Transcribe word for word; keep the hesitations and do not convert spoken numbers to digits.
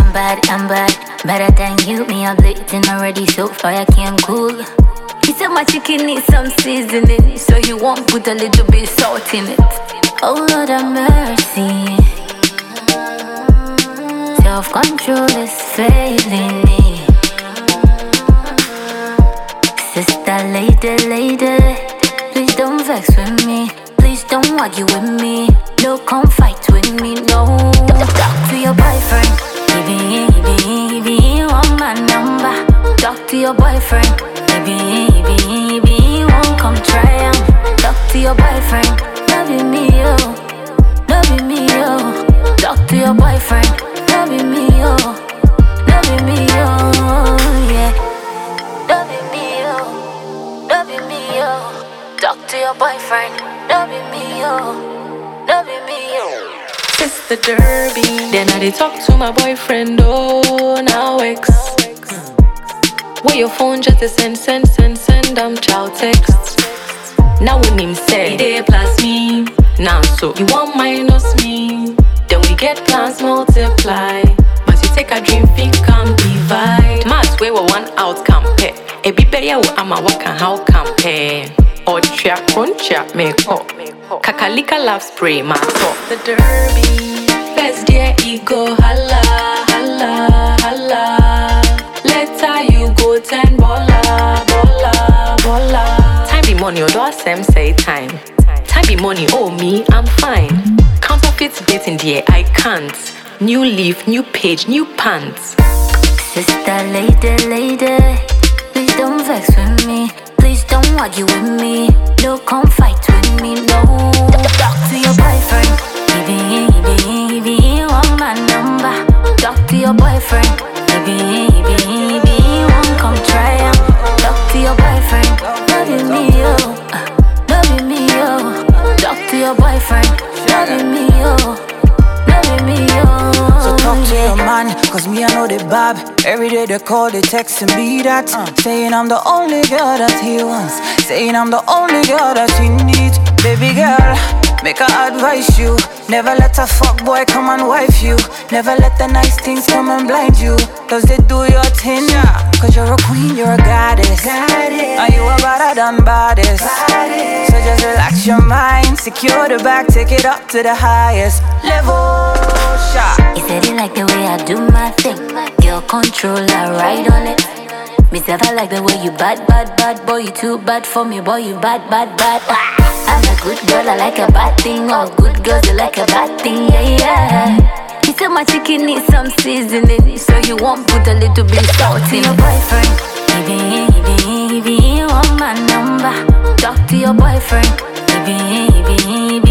I'm bad, I'm bad. Better than you, me I'm bleeding already, so fire can't cool. He said my chicken needs some seasoning, so you won't put a little bit salt in it. Oh Lord have mercy. Self-control is failing me. Sister lady, lady, please don't vex with me. Please don't argue with me. No, come fight with me, no. Talk to your boyfriend. He be, he be, he be, he want my number. Talk to your boyfriend. He be, he be, he be, he won't come try him. Talk to your boyfriend. Love you me, yo. Love you me, yo. Talk to your boyfriend. Love you me, yo. Love you me, yo. Yeah. Love you me, yo. Love you me, yo. Talk to your boyfriend. Love you me, yo. Love you me, yo. It's the derby. Then I did talk to my boyfriend, oh, now ex. Where your phone just to send, send, send, send them child text. Now when him say, they plus me. Now so, you want minus me. Then we get plans multiply. But you take a dream, think can divide. Mass way we one out compare. A bit better, I'm a work and how compare. Or trap, front trap, make up. Kakalika love spray, my top. The derby. First dear ego, holla, holla, holla. Later you go ten bola, bola, bola. Time be money, or do I same say time? Time be money, oh me, I'm fine. Counterfeit bit in the air, I can't. New leaf, new page, new pants. Sister lady, lady, please don't vex with me. Please don't argue with me. No, come fight with me, no. Talk to your boyfriend. He be, he be, he be, he want my number. Talk to your boyfriend. He be, he be, he be, he won't come try him. Talk to your boyfriend. Love you me, yo. Love you me, yo. Talk to your boyfriend. Love you me, yo. Love you me, yo. So talk to your man, cause me I know the bab. Every day they call, they text and be that uh. Saying I'm the only girl that he wants. Saying I'm the only girl that he needs. Baby girl, make her advise you. Never let a fuck boy come and wife you. Never let the nice things come and blind you. Cause they do your thing, yeah. Cause you're a queen, you're a goddess, goddess. And you are better than baddest, baddest. So just relax your mind, secure the bag, take it up to the highest level. Shot. He said he like the way I do my thing. Girl control, I ride on it. Me say I like the way you bad, bad, bad. Boy, you too bad for me, boy, you bad, bad, bad. I'm a good girl, I like a bad thing. All good girls, they like a bad thing, yeah, yeah. He said my chicken needs some seasoning, so you won't put a little bit salt in your boyfriend. He be, he be, he be, he want my number. Talk to your boyfriend. He be, he be, he be.